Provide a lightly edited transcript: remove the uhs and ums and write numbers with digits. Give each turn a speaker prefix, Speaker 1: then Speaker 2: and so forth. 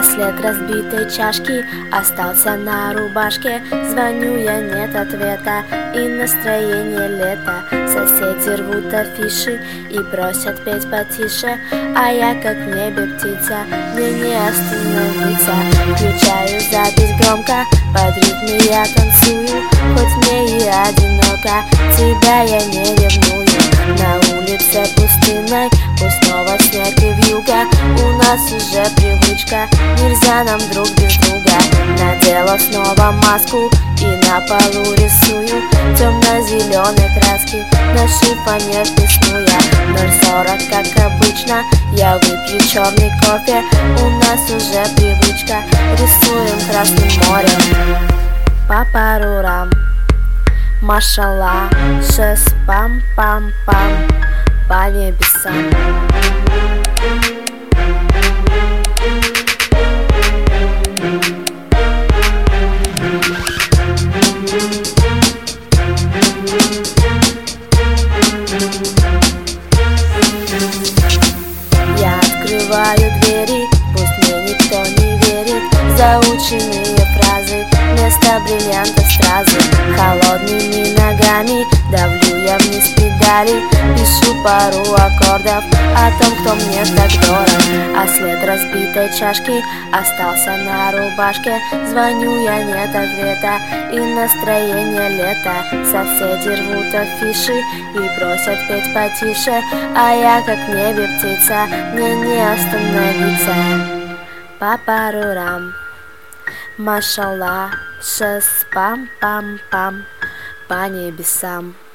Speaker 1: А след разбитой чашки остался на рубашке. Звоню я, нет ответа, и настроение лето. Соседи рвут афиши и просят петь потише, а я как в небе птица, мне не остановиться. Включаю запись громко, под ритм я танцую, хоть мне и одиноко, тебя я не ревную. На улице пустынной, пусть снова снег и вьюга, у нас уже привычка, нельзя нам друг без друга. Надела снова маску и на полу рисую темно-зеленой краски, на шифоне писну я 0,40, как обычно, я выпью черный кофе, у нас уже привычка, рисуем Красным морем. Папарурам, машалла, шес пам-пам-пам, по небесам. Я открываю двери, пусть мне никто не верит, заученные фразы вместо бриллиантов стразы. Холодными ногами давлю я вниз педали, пишу пару аккордов о том, кто мне так дорог. А след разбитой чашки остался на рубашке. Звоню я, нет ответа, и настроение лето. Соседи рвут афиши и просят петь потише, а я как в небе птица, мне не остановиться. Папарурам, машалла, шес пам-пам-пам, по небесам.